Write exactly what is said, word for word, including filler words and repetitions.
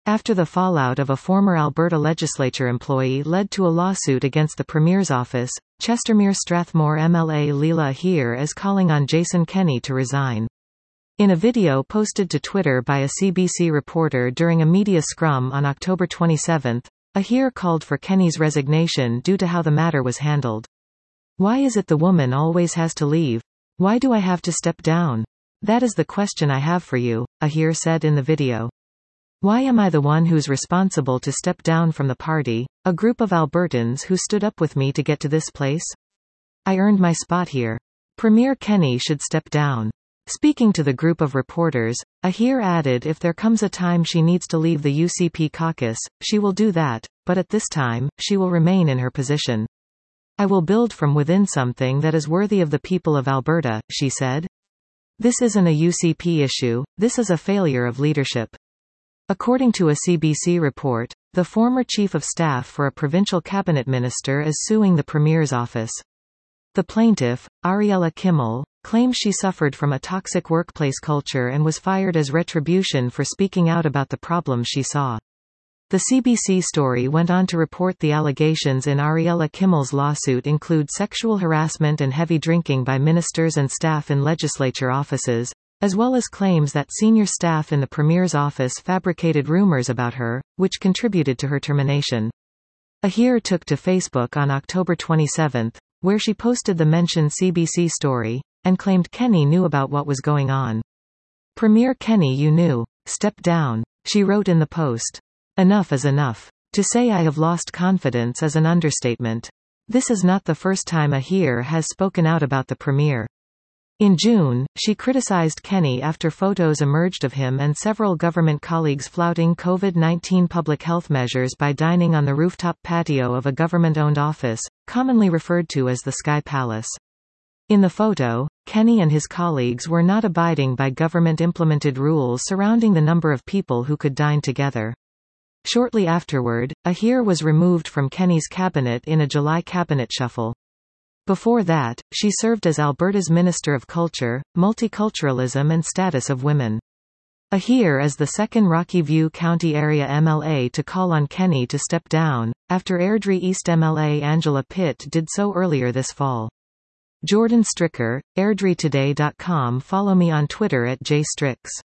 after the fallout of a former Alberta legislature employee led to a lawsuit against the Premier's office. Chestermere Strathmore M L A Leela Aheer is calling on Jason Kenney to resign. In a video posted to Twitter by a C B C reporter during a media scrum on October twenty-seventh, Aheer called for Kenney's resignation due to how the matter was handled. "Why is it the woman always has to leave? Why do I have to step down? That is the question I have for you," Aheer said in the video. "Why am I the one who's responsible to step down from the party, a group of Albertans who stood up with me to get to this place? I earned my spot here. Premier Kenney should step down." Speaking to the group of reporters, Aheer added if there comes a time she needs to leave the U C P caucus, she will do that, but at this time, she will remain in her position. "I will build from within something that is worthy of the people of Alberta," she said. "This isn't a U C P issue, this is a failure of leadership." According to a C B C report, the former chief of staff for a provincial cabinet minister is suing the Premier's office. The plaintiff, Ariella Kimmel, claims she suffered from a toxic workplace culture and was fired as retribution for speaking out about the problems she saw. The C B C story went on to report the allegations in Ariella Kimmel's lawsuit include sexual harassment and heavy drinking by ministers and staff in legislature offices, as well as claims that senior staff in the Premier's office fabricated rumors about her, which contributed to her termination. Aheer took to Facebook on October twenty-seventh, where she posted the mentioned C B C story, and claimed Kenney knew about what was going on. "Premier Kenney, you knew. Step down," she wrote in the post. "Enough is enough. To say I have lost confidence is an understatement. This is not the first time Aheer has spoken out about the Premier." In June, she criticized Kenney after photos emerged of him and several government colleagues flouting COVID nineteen public health measures by dining on the rooftop patio of a government-owned office, commonly referred to as the Sky Palace. In the photo, Kenney and his colleagues were not abiding by government-implemented rules surrounding the number of people who could dine together. Shortly afterward, Aheer was removed from Kenney's cabinet in a July cabinet shuffle. Before that, she served as Alberta's Minister of Culture, Multiculturalism and Status of Women. Aheer is the second Rocky View County Area M L A to call on Kenney to step down, after Airdrie East M L A Angela Pitt did so earlier this fall. Jordan Stricker, airdrie today dot com. Follow me on Twitter at jstricks.